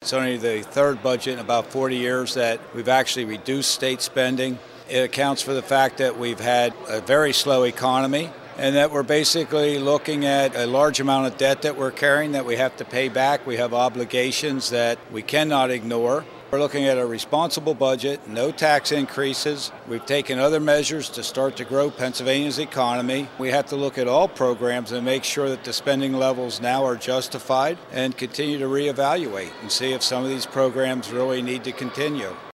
It's only the third budget in about 40 years that we've actually reduced state spending. It accounts for the fact that we've had a very slow economy and that we're basically looking at a large amount of debt that we're carrying that we have to pay back. We have obligations that we cannot ignore. We're looking at a responsible budget, no tax increases. We've taken other measures to start to grow Pennsylvania's economy. We have to look at all programs and make sure that the spending levels now are justified and continue to reevaluate and see if some of these programs really need to continue.